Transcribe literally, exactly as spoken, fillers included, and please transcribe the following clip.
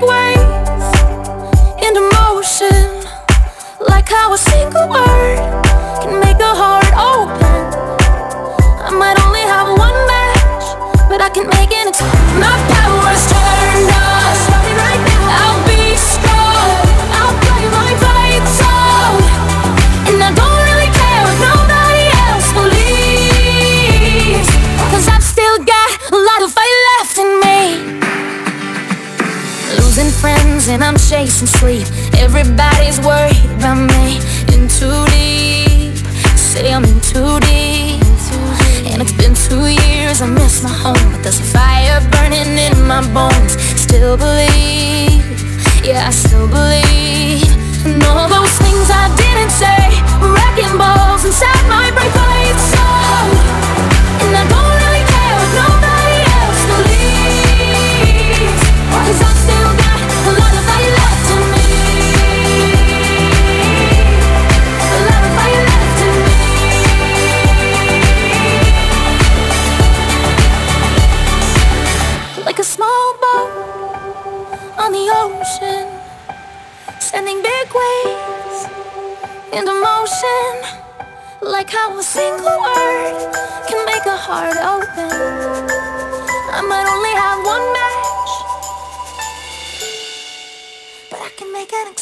big waves into motion, like how a single word can make a heart open. I might only have one match, but I can make an ex- My power's turned on, starting right now. I'll be strong, I'll play my fight song, and I don't really care if nobody else believes, 'cause I've still got a lot of fight left in me. Losing friends and I'm chasing sleep. Everybody's worried about me. In too deep, say I'm in too deep. And it's been two years, I miss my home, but there's a fire burning in my bones. Still believe, yeah, I still believe. And all those things I didn't say, wrecking balls inside my brain. Fight song, and I don't really care if nobody else believes, 'cause I still got a lot of fight left in me. A lot of fight left in me. Like a small boat on the ocean, sending big waves into motion, like how a single word can make a heart open. I might only have one match, but I can make an